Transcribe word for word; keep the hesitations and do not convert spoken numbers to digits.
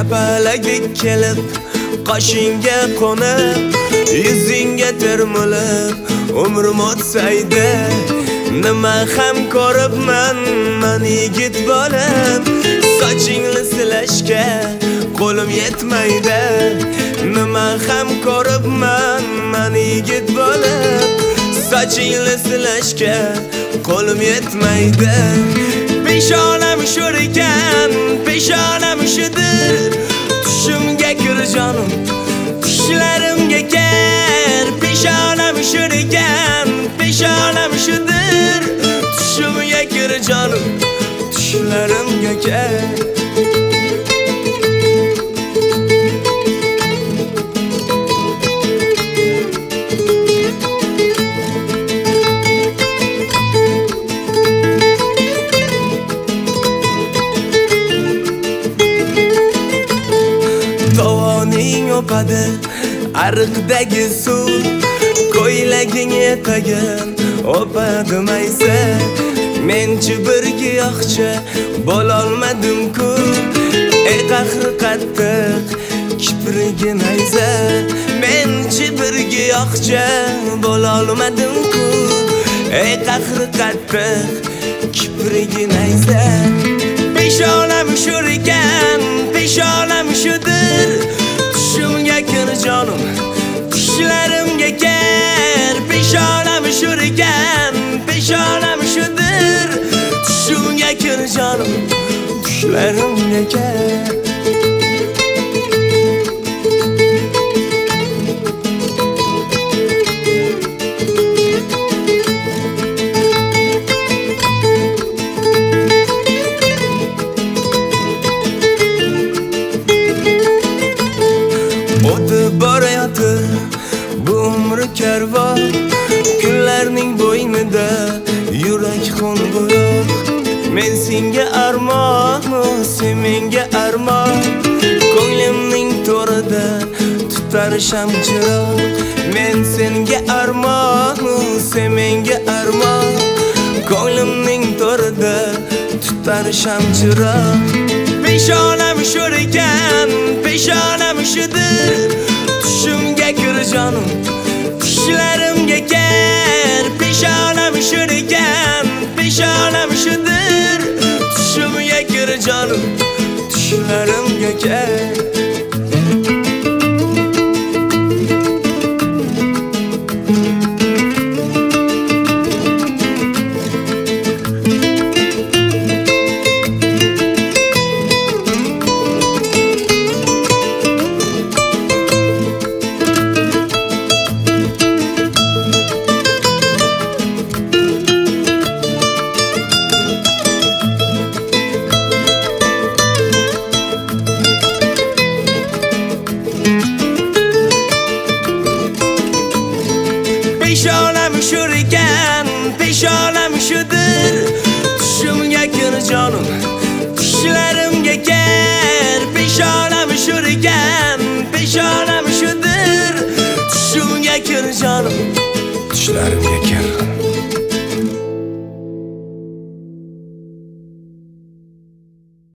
kapalagik kelib qoshingga qo'nib yuzingga termilib umrim o'tsaydi nima ham ko'ribman men yigit bo'lib sochingni silashga qo'lim yetmaydi nima ham ko'ribman men yigit bo'lib sochingni silashga qo'lim yetmaydi peshonam shur ekan peshonam shudir tushimga kir jonim tushlarimga ker peshonam shur ekan peshonam shudir tushimga kir jonim tushlarimga ker Tovoning o'qadi ariqdagi suv ko'ylaging etagin o'padi maysa menchi bir giyohcha bo'lolmadim-ku ey qahri qattiq kiprigi nayza menchi bir giyohcha bo'lolmadim-ku ey qahri qattiq kiprigi nayza peshonam shur ekan peshonam shudir tushimga kir jonim tushlarimga ker peshonam shur ekan peshonam shudir tushimga kir jonim tushlarimga ker o'tib borayotir bu umri karvon kunlarning bo'ynida yurak qo'ng'iroq men senga armon sen menga armon ko'nglimning to'rida tutar shamchiroq men senga armon sen menga armon ko'nglimning to'rida tutar shamchiroq peshonam shur ekan peshonam shudir tushimga kir jonim tushlarimga ker peshonam shur ekan peshonam shudir tushimga kir jonim tushlarimga ker peshonam shur ekan peshonam shudir tushimga kir jonim tushlarimga ker peshonam shur ekan peshonam shudir tushimga kir jonim tushlarimga